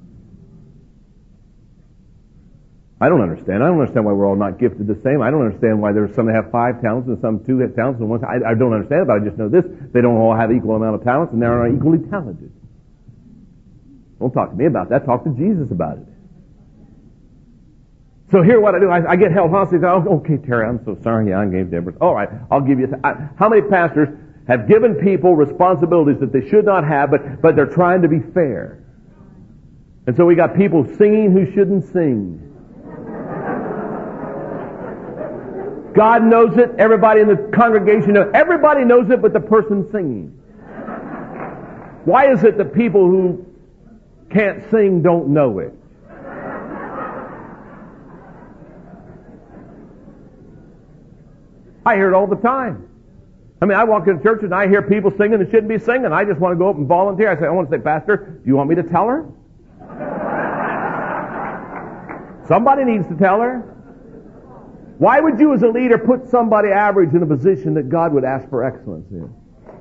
I don't understand. I don't understand why we're all not gifted the same. I don't understand why there's some that have 5 talents and some 2 have talents and one. I don't understand it, but I just know this. They don't all have equal amount of talents and they're not equally talented. Don't talk to me about that. Talk to Jesus about it. So here what I do, I get held hostage. Okay, Terry, I'm so sorry. Yeah, I gave Deborah. All right, I'll give you. How many pastors have given people responsibilities that they should not have, but they're trying to be fair? And so we got people singing who shouldn't sing. God knows it. Everybody in the congregation knows. Everybody knows it, but the person singing. Why is it that people who can't sing don't know it? I hear it all the time. I mean, I walk into church and I hear people singing that shouldn't be singing. I just want to go up and volunteer. I say, I want to say, Pastor, do you want me to tell her? Somebody needs to tell her. Why would you as a leader put somebody average in a position that God would ask for excellence in?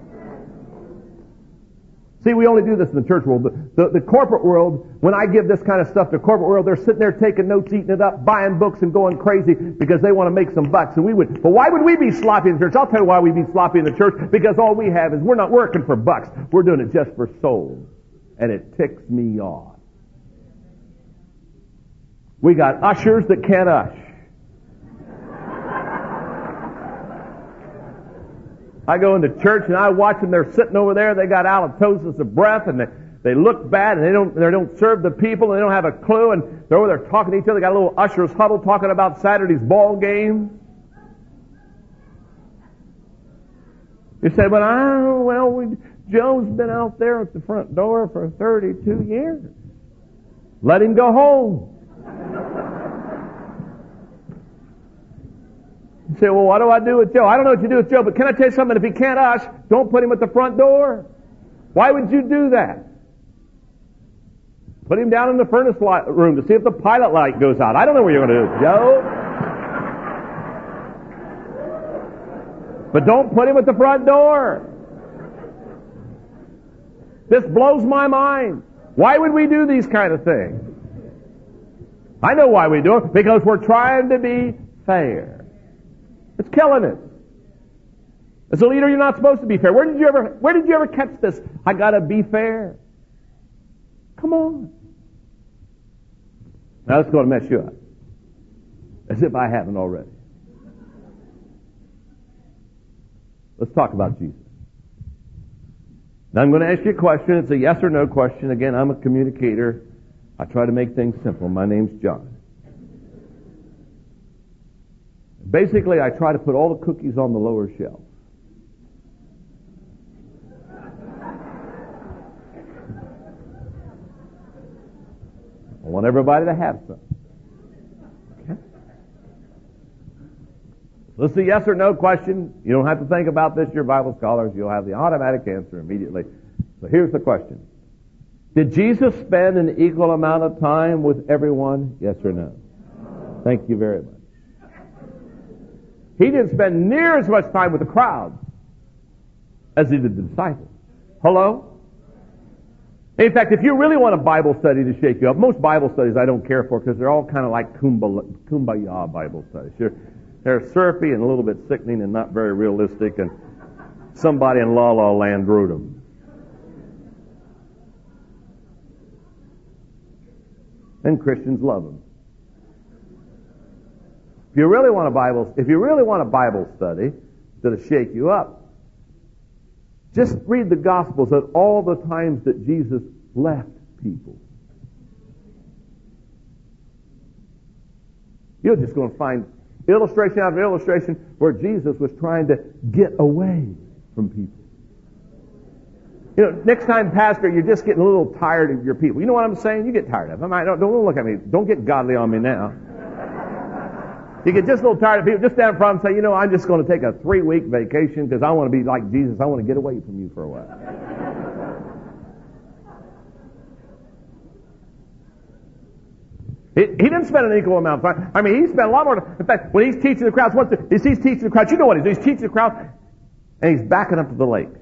See, we only do this in the church world. The corporate world, when I give this kind of stuff to the corporate world, they're sitting there taking notes, eating it up, buying books and going crazy because they want to make some bucks. But why would we be sloppy in the church? I'll tell you why we'd be sloppy in the church. Because all we have is we're not working for bucks. We're doing it just for souls. And it ticks me off. We got ushers that can't ush. I go into church and I watch them. They're sitting over there. They got halitosis of breath and they look bad and they don't serve the people and they don't have a clue and they're over there talking to each other. They got a little ushers huddle talking about Saturday's ball game. You say, but Joe's been out there at the front door for 32 years. Let him go home. You say, well, what do I do with Joe? I don't know what you do with Joe, but can I tell you something? If he can't ush, don't put him at the front door. Why would you do that? Put him down in the furnace room to see if the pilot light goes out. I don't know what you're going to do with Joe. But don't put him at the front door. This blows my mind. Why would we do these kind of things? I know why we do it. Because we're trying to be fair. It's killing it. As a leader, you're not supposed to be fair. Where did you ever catch this? I gotta be fair. Come on. Now that's going to mess you up. As if I haven't already. Let's talk about Jesus. Now I'm going to ask you a question. It's a yes or no question. Again, I'm a communicator. I try to make things simple. My name's John. Basically, I try to put all the cookies on the lower shelf. I want everybody to have some. Okay? So this is a yes or no question. You don't have to think about this, you're Bible scholars. You'll have the automatic answer immediately. So here's the question. Did Jesus spend an equal amount of time with everyone? Yes or no? Thank you very much. He didn't spend near as much time with the crowd as he did the disciples. Hello? In fact, if you really want a Bible study to shake you up, most Bible studies I don't care for because they're all kind of like kumbaya Bible studies. They're syrupy and a little bit sickening and not very realistic, and somebody in La La Land wrote them. And Christians love them. If you really want a Bible study that'll shake you up, just read the Gospels at all the times that Jesus left people. You're just going to find illustration after illustration where Jesus was trying to get away from people. You know, next time, Pastor, you're just getting a little tired of your people. You know what I'm saying? You get tired of them. Don't look at me. Don't get godly on me now. You get just a little tired of people. Just stand in front and say, you know, I'm just going to take a 3-week vacation because I want to be like Jesus. I want to get away from you for a while. He didn't spend an equal amount of time. I mean, he spent a lot more. In fact, when he's teaching the crowds, he's teaching the crowds. You know what he's doing? He's teaching the crowd, and he's backing up to the lake.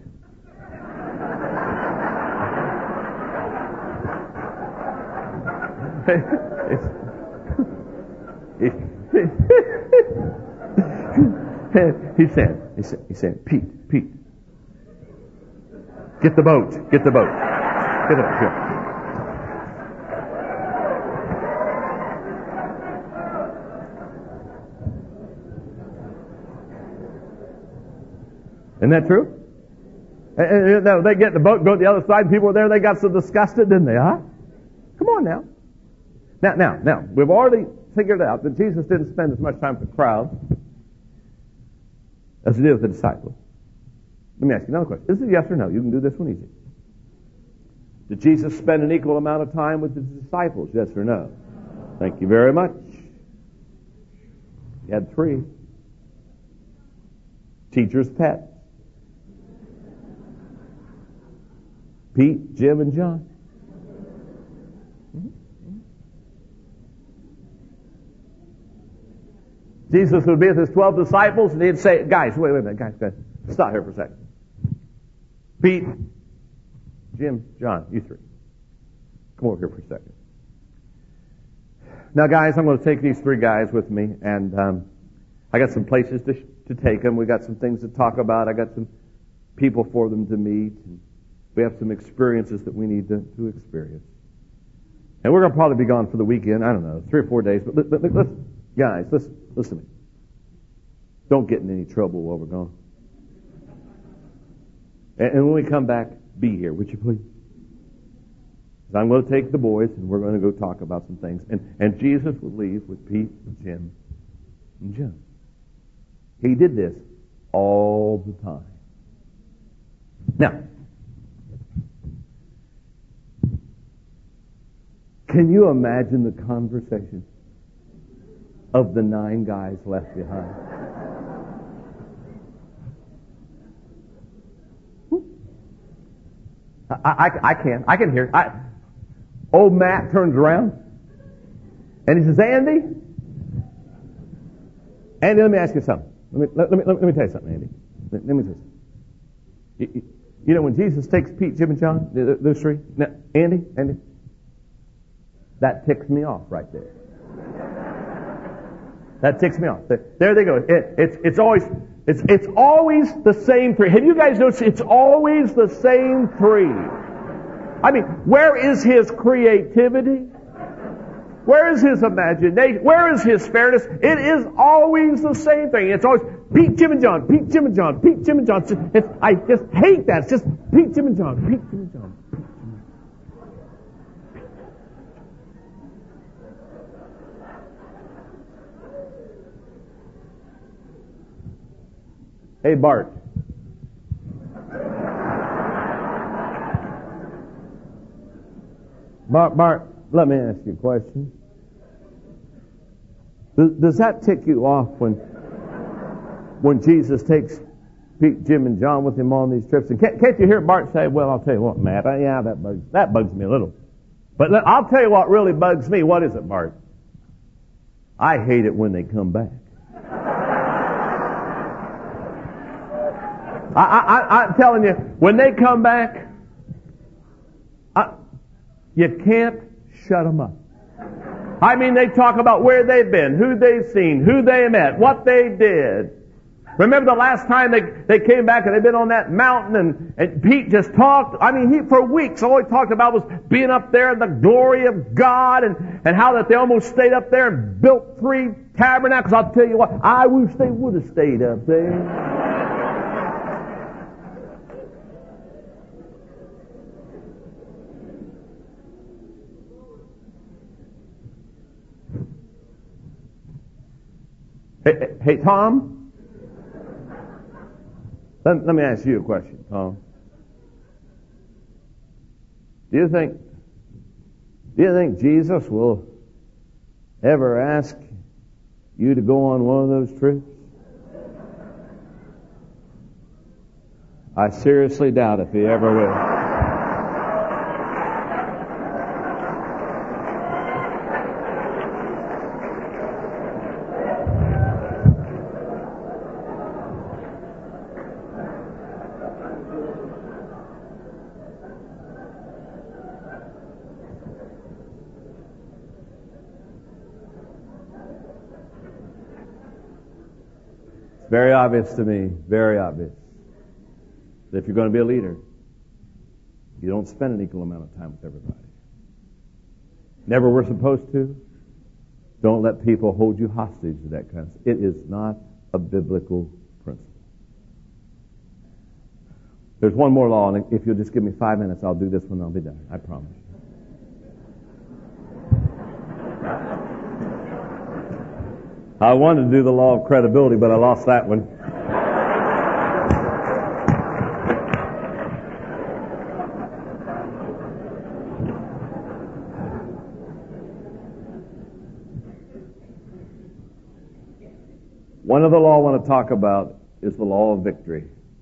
He said, Pete, get the boat. Get it up here. Isn't that true? And they get in the boat, go to the other side, and people were there, they got so disgusted, didn't they, huh? Come on now. Now, we've already figured out that Jesus didn't spend as much time with the crowd as he did with the disciples. Let me ask you another question. This is yes or no. You can do this one easy. Did Jesus spend an equal amount of time with his disciples? Yes or no? Thank you very much. He had 3. Teacher's pet. Pete, Jim, and John. Jesus would be with his 12 disciples, and he'd say, guys, wait a minute, guys, stop here for a second. Pete, Jim, John, you 3. Come over here for a second. Now, guys, I'm going to take these 3 guys with me, and I got some places to take them. We got some things to talk about. I got some people for them to meet. And we have some experiences that we need to experience. And we're going to probably be gone for the weekend. I don't know, 3 or 4 days. But listen, guys, listen to me. Don't get in any trouble while we're gone. And when we come back, be here, would you please? I'm going to take the boys, and we're going to go talk about some things. And Jesus will leave with Pete, Jim, and John. He did this all the time. Now, can you imagine the conversation of the 9 guys left behind? I can hear it. Old Matt turns around and he says, Andy, let me ask you something. Let me tell you something, Andy. Let me tell you something. You know, when Jesus takes Pete, Jim, and John, those 3, now, Andy, that ticks me off right there. That ticks me off. There they go. It's always the same 3. Have you guys noticed? It's always the same 3. I mean, where is his creativity? Where is his imagination? Where is his fairness? It is always the same thing. It's always Pete, Jim, and John, Pete, Jim, and John, Pete, Jim, and John. I just hate that. It's just Pete, Jim, and John, Pete, Jim, and John. Hey, Bart. Bart, let me ask you a question. Does that tick you off when Jesus takes Pete, Jim, and John with him on these trips? And can't you hear Bart say, well, I'll tell you what, Matt, yeah, that bugs me a little. But I'll tell you what really bugs me. What is it, Bart? I hate it when they come back. I'm telling you, when they come back, you can't shut them up. I mean, they talk about where they've been, who they've seen, who they met, what they did. Remember the last time they came back and they'd been on that mountain and Pete just talked. I mean, for weeks, all he talked about was being up there in the glory of God and how that they almost stayed up there and built 3 Tabernacles, I'll tell you what, I wish they would have stayed up there. Hey, Tom? Let me ask you a question, Tom. Do you think Jesus will ever ask you to go on one of those trips? I seriously doubt if he ever will. Very obvious to me, very obvious, that if you're going to be a leader, you don't spend an equal amount of time with everybody. Never were supposed to. Don't let people hold you hostage to that kind of stuff. It is not a biblical principle. There's one more law, and if you'll just give me 5 minutes, I'll do this one and I'll be done. I promise. I wanted to do the law of credibility, but I lost that one. One of the law I want to talk about is the law of victory.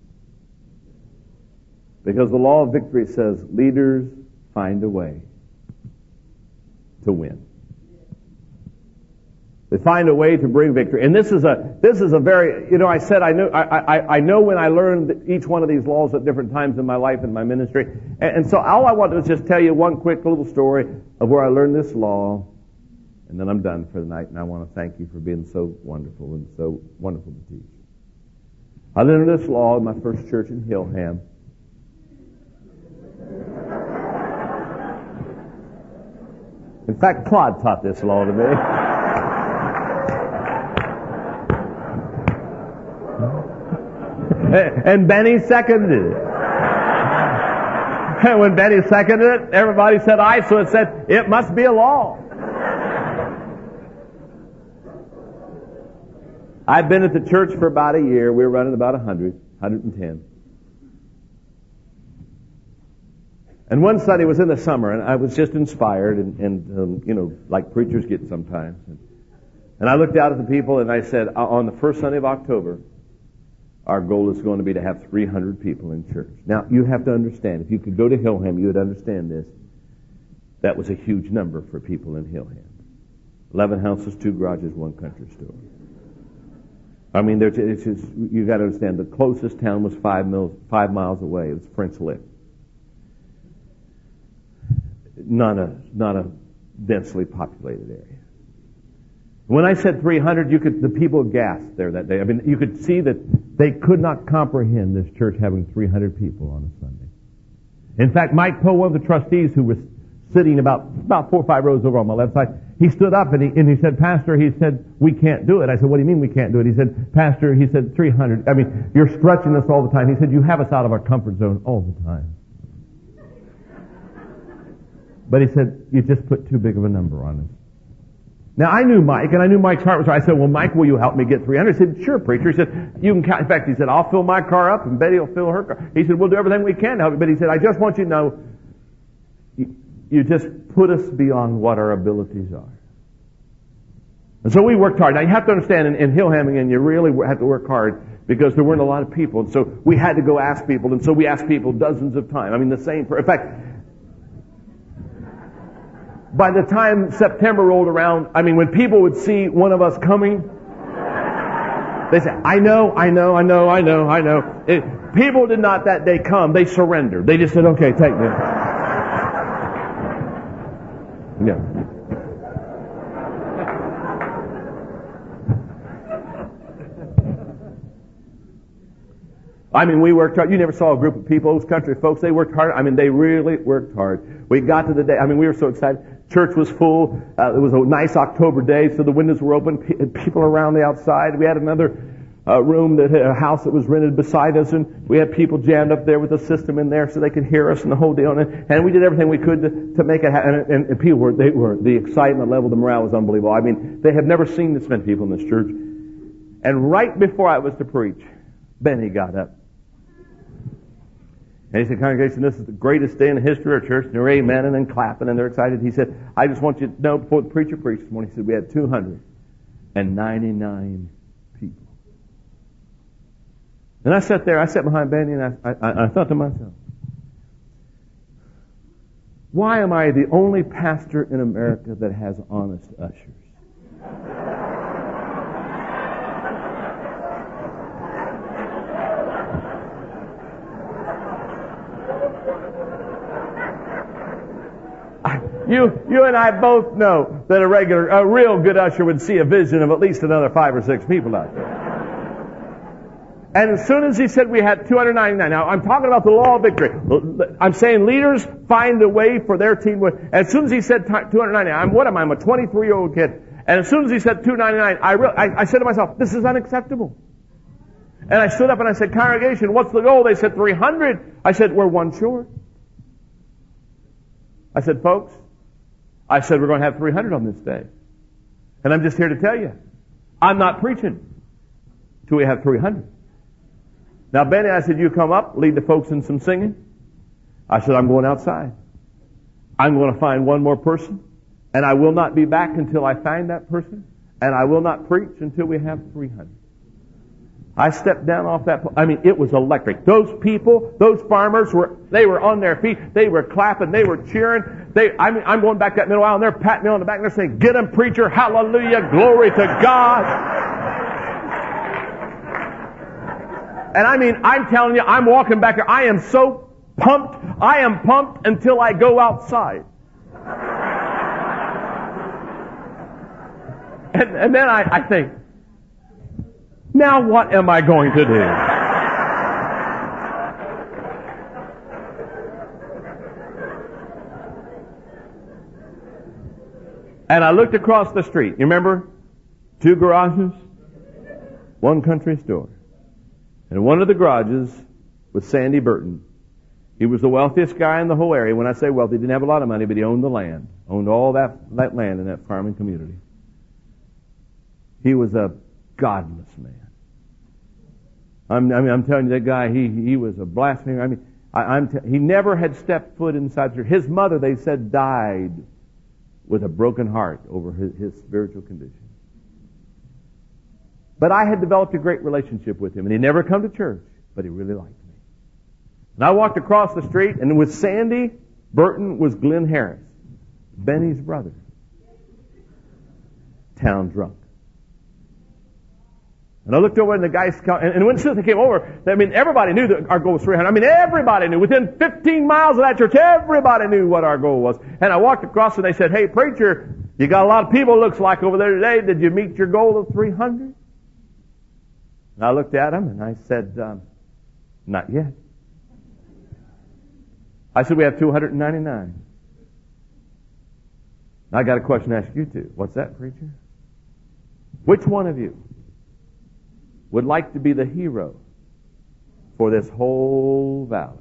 Because the law of victory says leaders find a way to win. They find a way to bring victory. And this is a very, I said I know when I learned each one of these laws at different times in my life and my ministry. And so all I want to do is just tell you one quick little story of where I learned this law. And then I'm done for the night, and I want to thank you for being so wonderful and so wonderful to teach. I learned this law in my first church in Hillham. In fact, Claude taught this law to me. And Benny seconded it. And when Benny seconded it, everybody said aye, so it said, it must be a law. I've been at the church for about a year. We were running about 110. And one Sunday was in the summer, and I was just inspired, and like preachers get sometimes. And I looked out at the people, and I said, on the first Sunday of October, our goal is going to be to have 300 people in church. Now, you have to understand, if you could go to Hillham, you would understand this. That was a huge number for people in Hillham. 11 houses, 2 garages, 1 country store. I mean, you got to understand, the closest town was 5 miles away. It was French Lick. Not a densely populated area. When I said 300, the people gasped there that day. I mean, you could see that they could not comprehend this church having 300 people on a Sunday. In fact, Mike Poe, one of the trustees who was sitting about 4 or 5 rows over on my left side, he stood up and he said, Pastor, he said, we can't do it. I said, what do you mean we can't do it? He said, Pastor, he said, 300. I mean, you're stretching us all the time. He said, you have us out of our comfort zone all the time. But he said, you just put too big of a number on us. Now, I knew Mike, and I knew Mike's heart was right. I said, well, Mike, will you help me get 300? He said, sure, preacher. He said, you can count. In fact, he said, I'll fill my car up, and Betty will fill her car. He said, we'll do everything we can to help you. But he said, I just want you to know, you just put us beyond what our abilities are. And so we worked hard. Now, you have to understand, in Hillhamming, you really have to work hard because there weren't a lot of people. And so we had to go ask people, and so we asked people dozens of times. I mean, the same. In fact, by the time September rolled around, I mean, when people would see one of us coming, they said, I know. People did not that day come. They surrendered. They just said, okay, take me. Yeah. I mean, we worked hard. You never saw a group of people, those country folks, they worked hard. I mean, they really worked hard. We got to the day, I mean, we were so excited. Church was full. It was a nice October day, so the windows were open. People around the outside. We had another room, a house that was rented beside us, and we had people jammed up there with a system in there so they could hear us and the whole deal. And we did everything we could to make it happen. And people the excitement level, the morale was unbelievable. I mean, they have never seen this many people in this church. And right before I was to preach, Benny got up. And he said, congregation, this is the greatest day in the history of our church. And they're amening and clapping and they're excited. He said, I just want you to know before the preacher preached this morning, he said, we had 299 people. And I sat behind Benny and I thought to myself, why am I the only pastor in America that has honest ushers? You and I both know that a real good usher would see a vision of at least another 5 or 6 people out there. And as soon as he said we had 299, now I'm talking about the law of victory. I'm saying leaders find a way for their team. As soon as he said 299, I'm a 23-year-old kid. And as soon as he said 299, I said to myself, this is unacceptable. And I stood up and I said, congregation, what's the goal? They said 300. I said, we're one short. I said, folks, we're going to have 300 on this day. And I'm just here to tell you, I'm not preaching till we have 300. Now, Benny, I said, you come up, lead the folks in some singing. I said, I'm going outside. I'm going to find one more person, and I will not be back until I find that person, and I will not preach until we have 300. I stepped down off that. It was electric. Those people, those farmers they were on their feet. They were clapping. They were cheering. I'm going back that middle aisle and they're patting me on the back and they're saying, get him, preacher. Hallelujah. Glory to God. And I'm telling you, I'm walking back there. I am so pumped. I am pumped until I go outside. And then I think, now what am I going to do? And I looked across the street. You remember? 2 garages, 1 country store. And one of the garages was Sandy Burton. He was the wealthiest guy in the whole area. When I say wealthy, he didn't have a lot of money, but he owned the land. Owned all that land in that farming community. He was a godless man. I'm telling you, that guy, he was a blasphemer. He never had stepped foot inside the church. His mother, they said, died with a broken heart over his spiritual condition. But I had developed a great relationship with him, and he'd never come to church, but he really liked me. And I walked across the street, and with Sandy Burton was Glenn Harris, Benny's brother, town drunk. And I looked over and the guys, and when they came over, everybody knew that our goal was 300. Everybody knew. Within 15 miles of that church, everybody knew what our goal was. And I walked across and they said, hey, preacher, you got a lot of people, looks like, over there today. Did you meet your goal of 300? And I looked at them and I said, not yet. I said, we have 299. I got a question to ask you too. What's that, preacher? Which one of you would like to be the hero for this whole valley?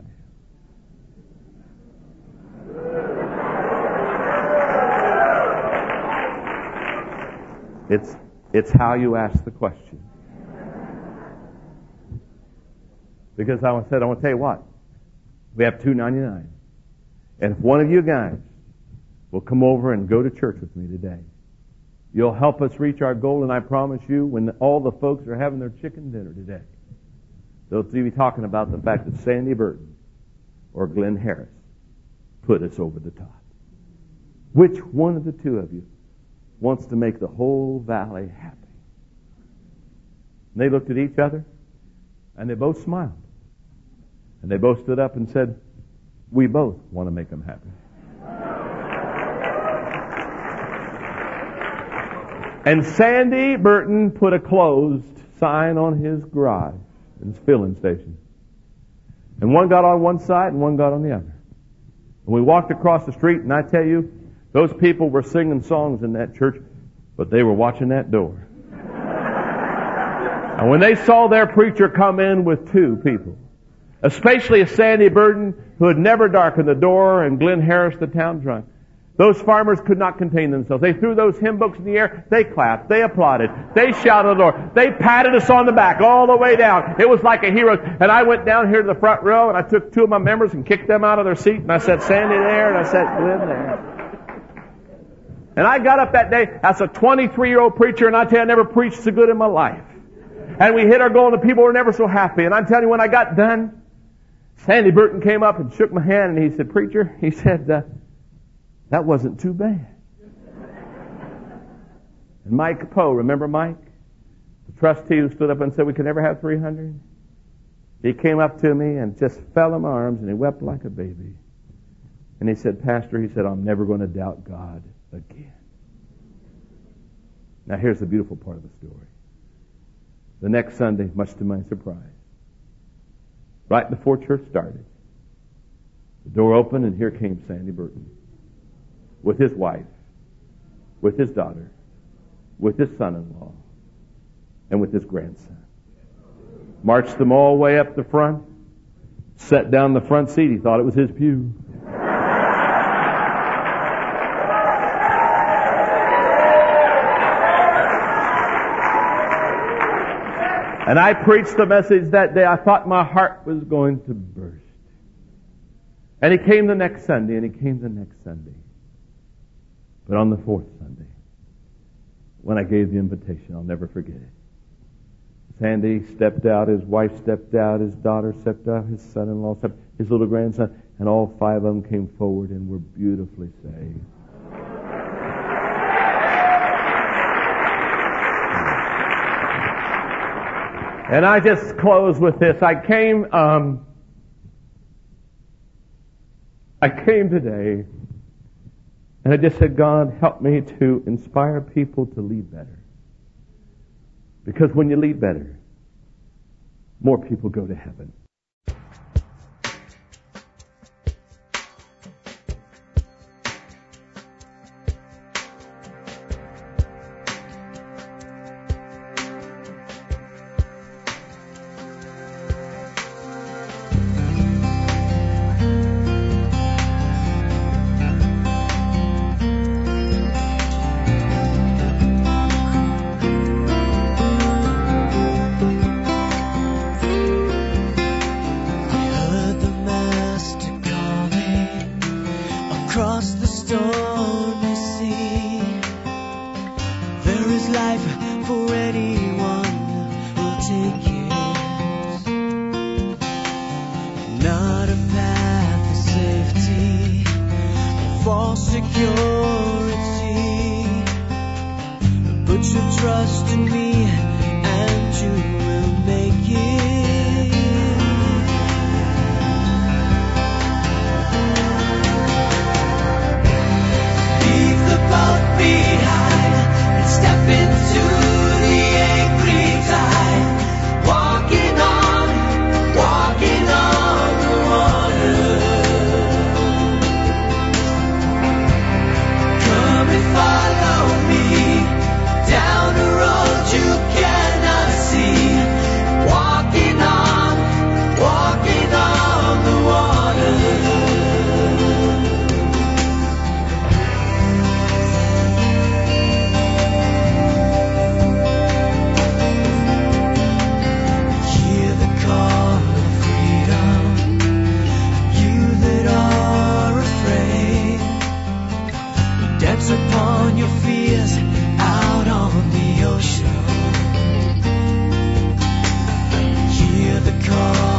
It's how you ask the question. Because I want to tell you what. We have 299. And if one of you guys will come over and go to church with me today, you'll help us reach our goal, and I promise you, when all the folks are having their chicken dinner today, they'll be talking about the fact that Sandy Burton or Glenn Harris put us over the top. Which one of the two of you wants to make the whole valley happy? And they looked at each other, and they both smiled. And they both stood up and said, we both want to make them happy. And Sandy Burton put a closed sign on his garage, his filling station. And one got on one side and one got on the other. And we walked across the street, and I tell you, Those people were singing songs in that church, but they were watching that door. And when they saw their preacher come in with two people, especially a Sandy Burton who had never darkened the door, and Glenn Harris, the town drunk, those farmers could not contain themselves. They threw those hymn books in the air. They clapped. They applauded. They shouted the Lord. They patted us on the back all the way down. It was like a hero. And I went down here to the front row, and I took two of my members and kicked them out of their seat. And I said, Sandy there, and I said, Glenn there. And I got up that day as a 23-year-old preacher, and I tell you, I never preached so good in my life. And we hit our goal, and the people were never so happy. And I'm telling you, when I got done, Sandy Burton came up and shook my hand, and he said, Preacher, he said, that wasn't too bad. And Mike Poe, remember Mike? The trustee who stood up and said we could never have 300? He came up to me and just fell in my arms, and he wept like a baby. And he said, Pastor, he said, I'm never going to doubt God again. Now here's the beautiful part of the story. The next Sunday, much to my surprise, right before church started, the door opened and here came Sandy Burton with his wife, with his daughter, with his son-in-law, and with his grandson. Marched them all the way up the front, sat down in the front seat. He thought it was his pew. And I preached the message that day. I thought my heart was going to burst. And he came the next Sunday, and he came the next Sunday. But on the fourth Sunday, when I gave the invitation, I'll never forget it. Sandy stepped out, his wife stepped out, his daughter stepped out, his son-in-law stepped out, his little grandson, and all five of them came forward and were beautifully saved. And I just close with this. I came today, and I just said, God, help me to inspire people to lead better. Because when you lead better, more people go to heaven. Call